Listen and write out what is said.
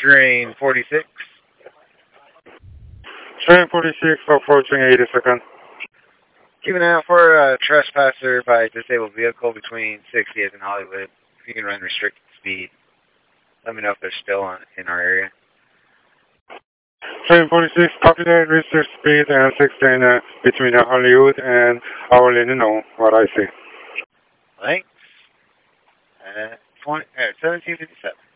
Train 46. Train 46 approaching 82nd. Keep an eye out for a trespasser by disabled vehicle between 60th and Hollywood. If you can run restricted speed, let me know if they're still in our area. Train 46, copy that, research speed and 16 between Hollywood and I will let you know what I see. Thanks. 1757.